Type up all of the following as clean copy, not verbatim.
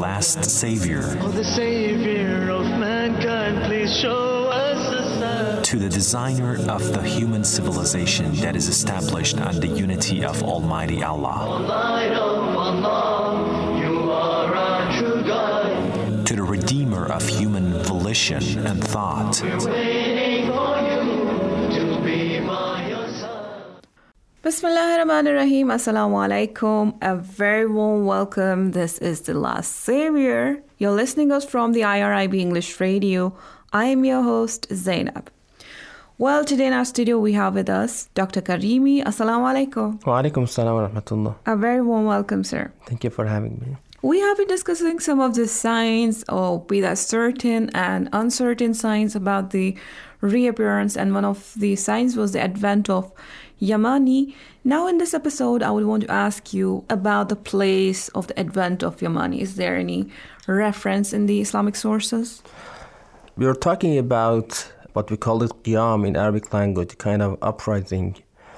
last Savior. Oh, the Savior of mankind, please show us a sign. To the designer of the human civilization that is established on the unity of Almighty Allah. Light of Allah, you are our true guide. To the redeemer of human volition and thought. We're waiting for you to be by your side. Bismillahirrahmanirrahim. Assalamu alaikum. A very warm welcome. This is The Last Savior. You're listening us from the IRIB English Radio. I am your host, Zainab. Well, today in our studio we have with us Dr. Karimi. Assalamu alaikum. Wa alaikum assalam wa rahmatullah. A very warm welcome, sir. Thank you for having me. We have been discussing some of the signs, or be that certain and uncertain signs about the reappearance, and one of the signs was the advent of Yamani. Now in this episode, I would want to ask you about the place of the advent of Yamani. Is there any reference in the Islamic sources? We are talking about what we call it qiyam in Arabic language, kind of uprising.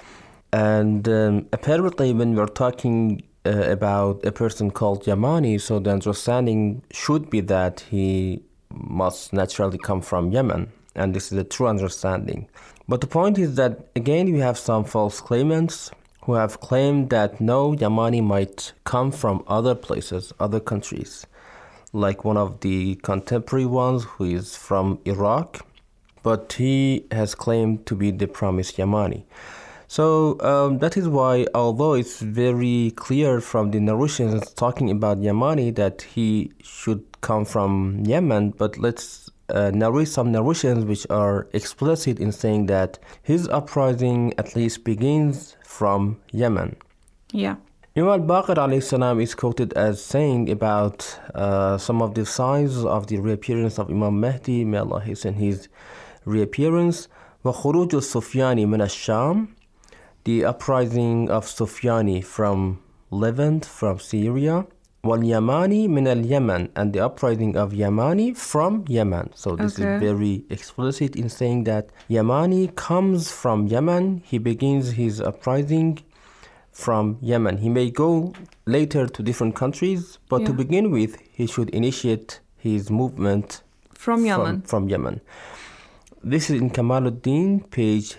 And apparently when we're talking about a person called Yamani, so the understanding should be that he must naturally come from Yemen. And this is a true understanding. But the point is that, again, we have some false claimants who have claimed that no, Yamani might come from other places, other countries. Like one of the contemporary ones who is from Iraq, but he has claimed to be the promised Yamani. So that is why, although it's very clear from the narrations talking about Yamani that he should come from Yemen, but let's narrate some narrations which are explicit in saying that his uprising at least begins from Yemen. Yeah. Imam al-Baqir alayhi salam is quoted as saying about some of the signs of the reappearance of Imam Mahdi, may Allah hasten his reappearance. وَخُرُوجُ السُّفْيَانِ مِنَ الشَّامِ, the uprising of Sufyani from Levant, from Syria. وَالْيَمَانِ مِنَ الْيَمَنِ, and the uprising of Yamani from Yemen. So this is very explicit in saying that Yamani comes from Yemen. He begins his uprising from Yemen. He may go later to different countries, but to begin with, he should initiate his movement From Yemen. From Yemen. This is in Kamaluddin, page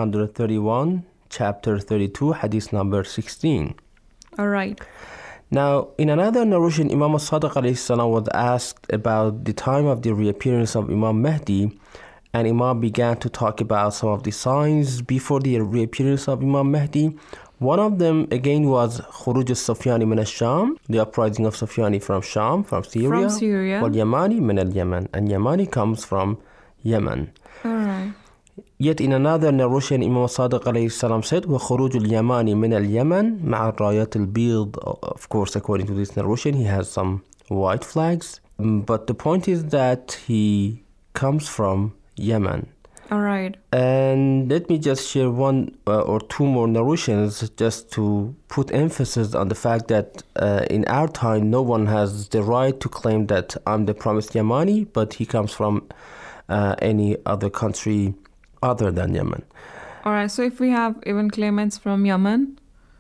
331, chapter 32, hadith number 16. All right. Now, in another narration, Imam al-Sadiq alayhi salam was asked about the time of the reappearance of Imam Mahdi, and Imam began to talk about some of the signs before the reappearance of Imam Mahdi. One of them, again, was Khuruj al-Sufyani min al-Sham, the uprising of Sufyani from Sham, from Syria. From Syria. Wal-Yamani min al-Yaman, and Yamani comes from Yemen. All right. Yet in another narration, Imam Sadiq alayhi salam said, وَخُرُوجُ الْيَمَانِ مِنَ الْيَمَنِ مَعَ الرَّايَةِ الْبِيضِ. Of course, according to this narration, he has some white flags. But the point is that he comes from Yemen. All right. And let me just share one or two more narrations just to put emphasis on the fact that in our time, no one has the right to claim that I'm the promised Yamani, but he comes from any other country other than Yemen. All right. So if we have even claimants from Yemen,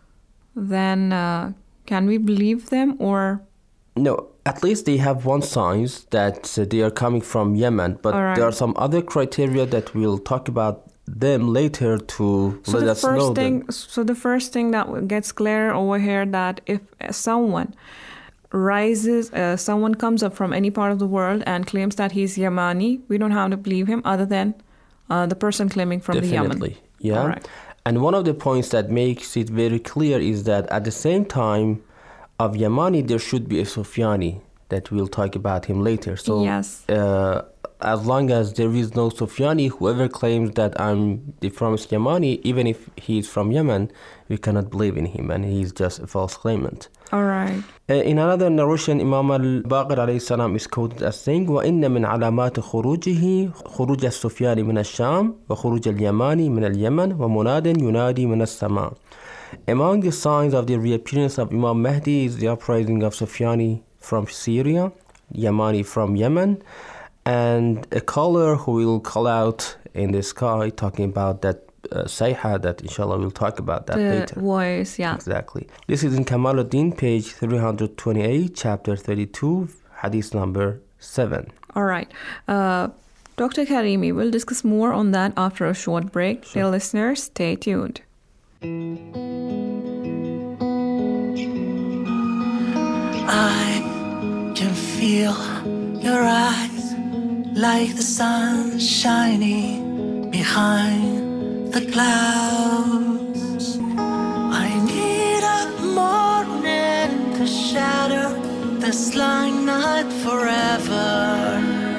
then can we believe them or? No, at least they have one signs that they are coming from Yemen, but there are some other criteria that we'll talk about them later to let us know. So the first thing that gets clear over here, that if someone rises, someone comes up from any part of the world and claims that he's Yamani, we don't have to believe him other than the person claiming from the Yemen. Definitely, yeah. All right. And one of the points that makes it very clear is that at the same time of Yamani, there should be a Sufyani, that we'll talk about him later. So yes. As long as there is no Sufyani, whoever claims that I'm the promised Yamani, even if he's from Yemen, we cannot believe in him, and he's just a false claimant. All right. In another narration, Imam al-Baqir alayhi salam is quoted as saying, وَإِنَّ مِنْ عَلَامَاتِ خُرُوجِهِ خُرُوجَ السُّفْيَانِ مِنَ الشَّامِ وَخُرُوجَ الْيَمَانِ مِنَ الْيَمَنِ وَمُنَادٍ يُنَادِي مِنَ السَّمَاءِ. Among the signs of the reappearance of Imam Mahdi is the uprising of Sufyani from Syria, Yamani from Yemen, and a caller who will call out in the sky talking about that sayha, that inshallah we'll talk about that later. The voice, yeah. Exactly. This is in Kamaluddin, page 328, chapter 32, hadith number 7. All right. Dr. Karimi, we'll discuss more on that after a short break. Dear listeners, stay tuned. I can feel your eyes like the sun shining behind the clouds. I need a morning to shatter this long night forever.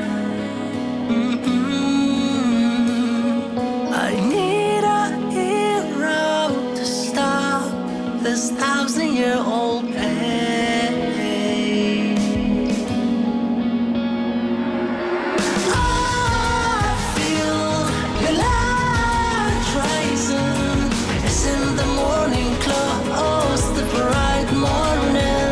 I need a hero to stop this 1,000-year-old pain. I feel your light rising. It's in the morning close, the bright morning.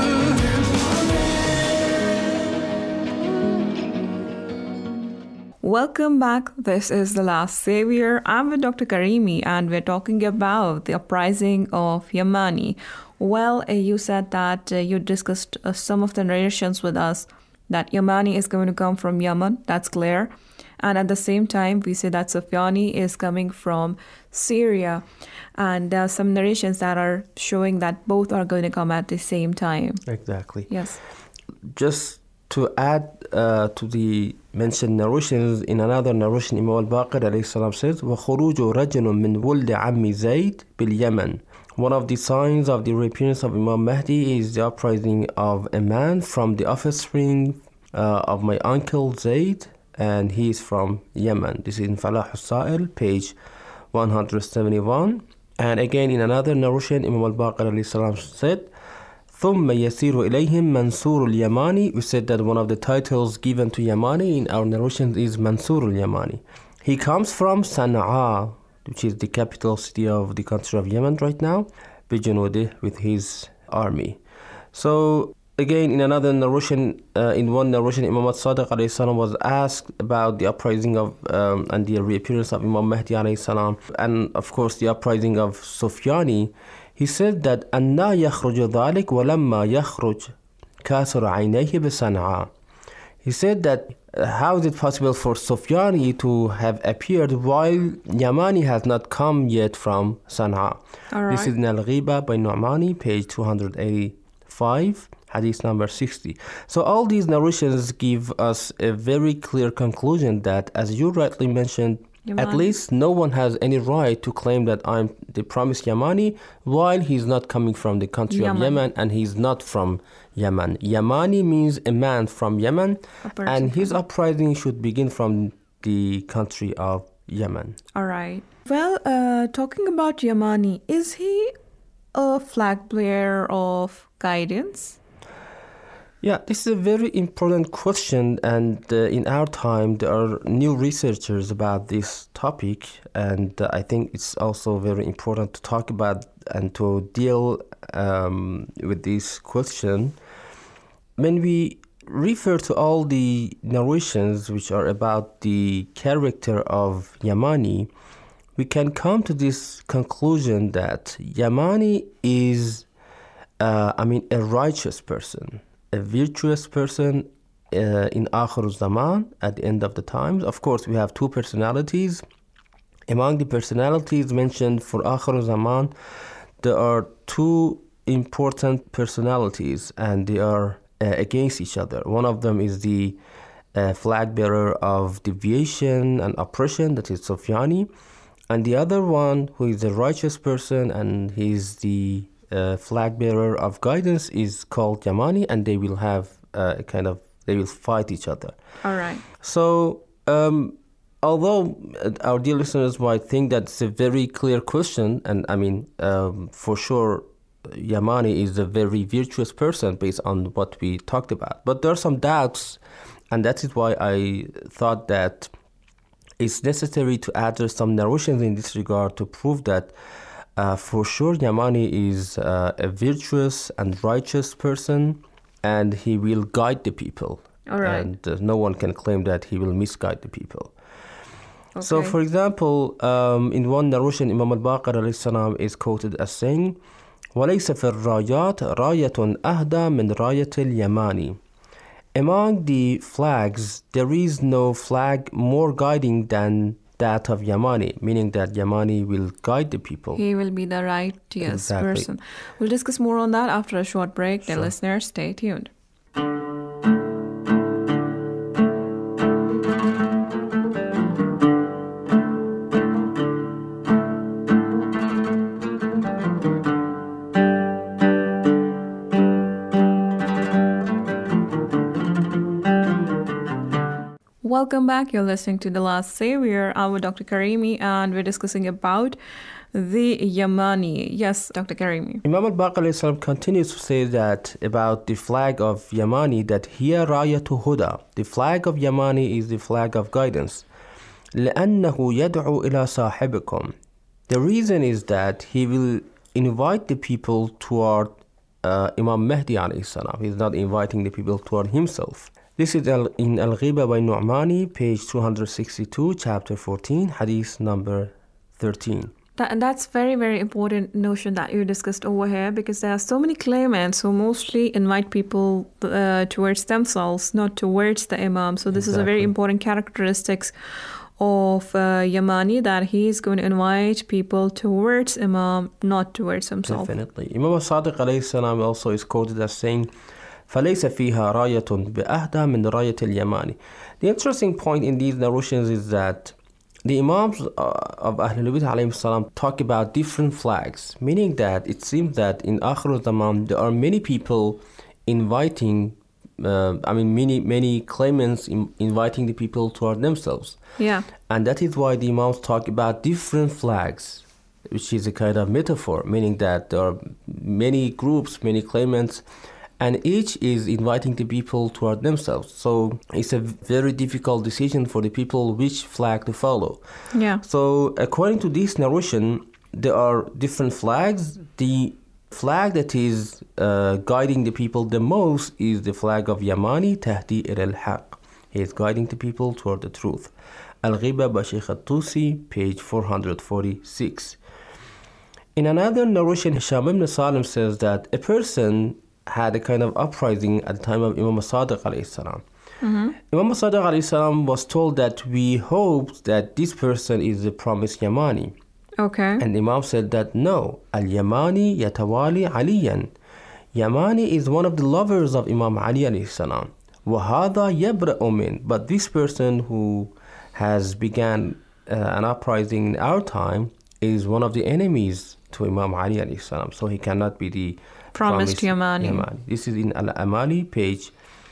Welcome back. This is The Last Savior. I'm with Dr. Karimi and we're talking about the uprising of Yamani. Well, you said that you discussed some of the narrations with us that Yamani is going to come from Yemen. That's clear. And at the same time, we say that Sufyani is coming from Syria. And there are some narrations that are showing that both are going to come at the same time. Exactly. Yes. Just to add to the mentioned narrations, in another narration, Imam al-Baqir alayhi salam says, وَخُرُوجُ رَجُلٌ مِّن وُلْدِ عَمِّ زَيْدٍ بِالْيَمَنِ. One of the signs of the reappearance of Imam Mahdi is the uprising of a man from the offspring of my uncle Zayd, and he is from Yemen. This is in Falah al-Sa'il, page 171. And again, in another narration, Imam al-Baqir alayhi salam said, ثم يسير إليهم منصور اليماني. We said that one of the titles given to Yamani in our narrations is Mansur al-Yamani. He comes from Sana'a, which is the capital city of the country of Yemen right now, بجنوده, with his army. So again, in another narration, in one narration, Imam al-Sadiq alayhi salam was asked about the uprising of and the reappearance of Imam Mahdi alayhi salam, and of course the uprising of Sufyani. He said that أَنَّا يَخْرُجُ ذَلِكَ وَلَمَّا يَخْرُجْ كَاسُرَ عَيْنَيْهِ بِصَنْعَى. He said that how is it possible for Sufyani to have appeared while Yamani has not come yet from Sana'a? Right. This is in Al-Ghiba by Nu'mani, page 285, hadith number 60. So all these narrations give us a very clear conclusion that, as you rightly mentioned, at least no one has any right to claim that I'm the promised Yamani while he's not coming from the country of Yemen and he's not from Yemen. Yamani means a man from Yemen, and his uprising should begin from the country of Yemen. All right. Well, talking about Yamani, is he a flag bearer of guidance? Yeah, this is a very important question, and in our time there are new researchers about this topic, and I think it's also very important to talk about and to deal with this question. When we refer to all the narrations which are about the character of Yamani, we can come to this conclusion that Yamani is, a righteous person, a virtuous person in Akhir Zaman, at the end of the times. Of course, we have two personalities. Among the personalities mentioned for Akhir Zaman, there are two important personalities, and they are against each other. One of them is the flag bearer of deviation and oppression, that is Sufyani, and the other one, who is a righteous person and he's the flag bearer of guidance, is called Yamani, and they will have they will fight each other. All right. So although our dear listeners might think that's a very clear question, and for sure Yamani is a very virtuous person based on what we talked about, but there are some doubts, and that is why I thought that it's necessary to address some narrations in this regard to prove that for sure Yamani is a virtuous and righteous person, and he will guide the people. All right. And no one can claim that he will misguide the people. Okay. So, for example, in one narration, Imam al-Baqir alayhi salam is quoted as saying, وَلَيْسَ فِي الرَّايَاتِ رَايَةٌ أَهْدَى مِنْ رَايَةِ الْيَمَانِ. Among the flags, there is no flag more guiding than that of Yamani, meaning that Yamani will guide the people. He will be the righteous Exactly. person. We'll discuss more on that after a short break. Dear Sure. listeners, stay tuned. Welcome back. You're listening to The Last Savior. I'm with Dr. Karimi and we're discussing about the Yamani. Yes, Dr. Karimi. Imam al-Baqir alayhi salam continues to say that about the flag of Yamani, that hiya rayatu huda. The flag of Yamani is the flag of guidance. لأنه يدعو إلى صاحبكم. The reason is that he will invite the people toward Imam Mahdi alayhi salam. He's not inviting the people toward himself. This is in Al-Ghiba by Nu'mani, page 262, chapter 14, hadith number 13. That's very, very important notion that you discussed over here, because there are so many claimants who mostly invite people towards themselves, not towards the Imam. So this is a very Exactly. important characteristics of Yamani, that he is going to invite people towards Imam, not towards himself. Definitely. Imam al-Sadiq alayhi salam also is quoted as saying, فَلَيْسَ فِيهَا رَايَةٌ بِأَهْدَى مِنْ رَايَةِ الْيَمَانِ. The interesting point in these narrations is that the Imams of Ahlul Bayt alayhim salam talk about different flags, meaning that it seems that in Akhir Zaman there are many people inviting, many claimants inviting the people toward themselves. Yeah. And that is why the Imams talk about different flags, which is a kind of metaphor, meaning that there are many groups, many claimants, and each is inviting the people toward themselves. So it's a very difficult decision for the people which flag to follow. Yeah. So according to this narration, there are different flags. The flag that is guiding the people the most is the flag of Yamani, Tahdi al-Haq. He is guiding the people toward the truth. Al-Ghiba by Sheikh al-Tusi, page 446. In another narration, Hisham ibn Salim says that a person had a kind of uprising at the time of Imam al-Sadiq alayhi salam. Imam al-Sadiq alayhi salam was told that we hoped that this person is the promised Yamani. Okay. And the Imam said that no, al-Yamani yatawali aliyan. Yamani is one of the lovers of Imam Ali alayhi salam. وَهَذَا يَبْرَأُ مِنْ. But this person who has began an uprising in our time is one of the enemies to Imam Ali alayhi salam. So he cannot be the Promised Yamani. This is in Al-Amali, page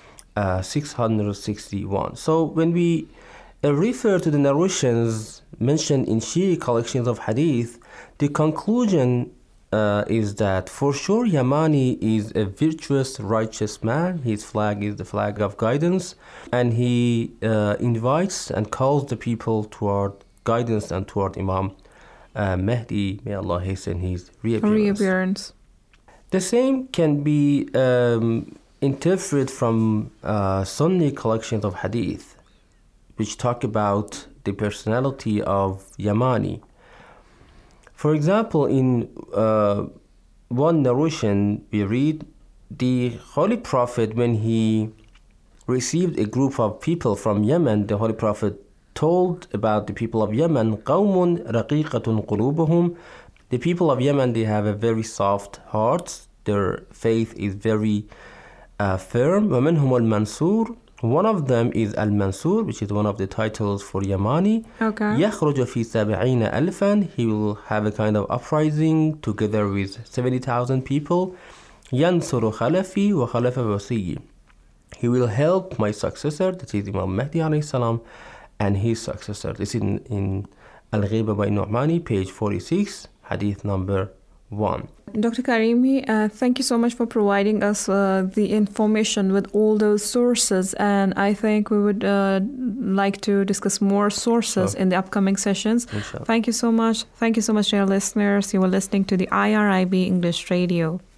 661. So when we refer to the narrations mentioned in Shi'i collections of hadith, the conclusion is that for sure Yamani is a virtuous, righteous man. His flag is the flag of guidance, and he invites and calls the people toward guidance and toward Imam Mahdi, may Allah hasten his reappearance. The same can be interpreted from Sunni collections of hadith, which talk about the personality of Yamani. For example, in one narration we read, the Holy Prophet, when he received a group of people from Yemen, the Holy Prophet told about the people of Yemen, قَوْمٌ رَقِيقَةٌ قُلُوبُهُمْ. The people of Yemen, they have a very soft heart. Their faith is very firm. وَمِنْهُمُ الْمَنْصُورُ. One of them is Al-Mansur, which is one of the titles for Yamani. Okay. يَخْرُجُ فِي 70,000 أَلْفًا. He will have a kind of uprising together with 70,000 people. يَنْصُرُ خَلَفِي وَخَلَفَ وَصِيِّ. He will help my successor, that is Imam Mahdi alayhi salam, and his successor. This is in Al-Ghiba by Nu'mani, page 46, hadith number 1. Dr. Karimi, thank you so much for providing us the information with all those sources, and I think we would like to discuss more sources in the upcoming sessions. Inshallah. Thank you so much. Thank you so much, dear listeners. You were listening to the IRIB English Radio.